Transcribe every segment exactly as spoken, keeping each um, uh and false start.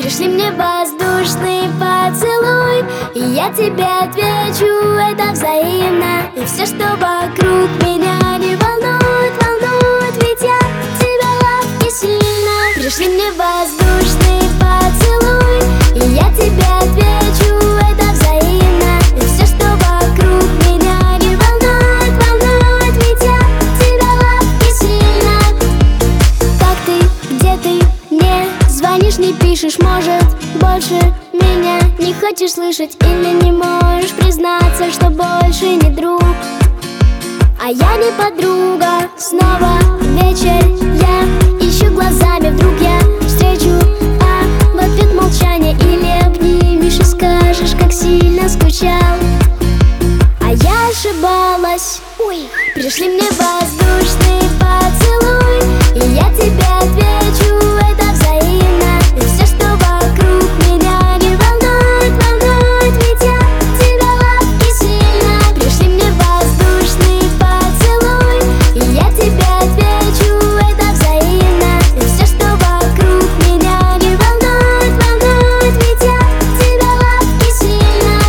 Пришли мне воздушный поцелуй, и я тебе отвечу, это взаимно. И все, что вокруг меня не волнует, волнует, ведь я тебя лав не сильно. Пришли мне воздушный поцелуй, и я тебе отвечу, это взаимно. И все, что вокруг меня не волнует, волнует, ведь я тебя лав не сильно. Как ты, где ты, не звонишь, не пишешь, может, больше меня не хочешь слышать, или не можешь признаться, что больше не друг, а я не подруга. Снова вечер, я ищу глазами, вдруг я встречу, а в ответ молчание. Или обнимешь и скажешь, как сильно скучал, а я ошибалась. Ой. Пришли мне воздушный поцелуй, и я тебе отвечу, это взаимно. И все, что вокруг меня не волнует, волнует, ведь я тебя лав не сильно. Пришли мне воздушный поцелуй, и я тебе отвечу, это взаимно. И все, что вокруг меня не волнует, волнует, ведь я тебя лав не сильно.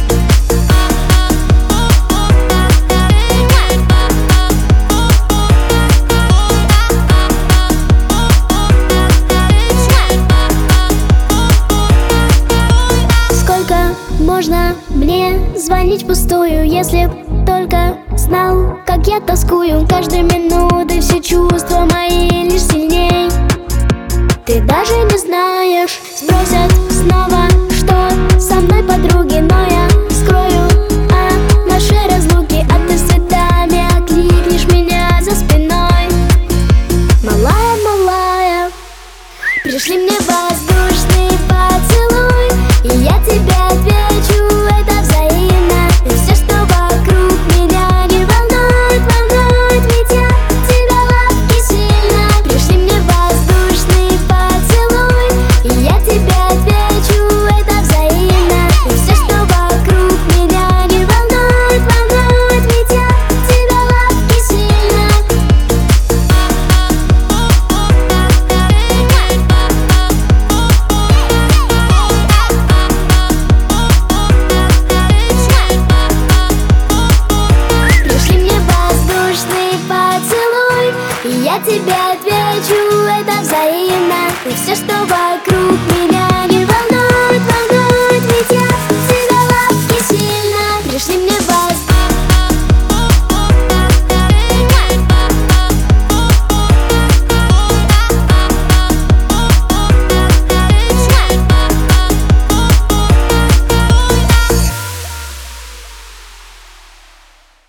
Сколько можно мне звонить впустую, если б только знал, как я тоскую. Каждой минуты все чувства мои лишь сильней. Ты даже не знаешь, спросят снова, что со мной подруги, но я скрою о нашей разлуке, а ты с цветами окликнешь меня за спиной. Малая, малая. Пришли мне воздушный поцелуй, и я тебе отвечу, это взаимно. И все, что вокруг меня не волнует, волнует, ведь я тебя лав не сильно. Пришли мне воздушный поцелуй, и я тебе отвечу, это взаимно. И все, что вокруг меня не волнует, волнует, ведь я тебя лав не сильно. Пришли мне воздушный поцелуй, и я тебе отвечу, это взаимно. И все, что вокруг меня не волнует.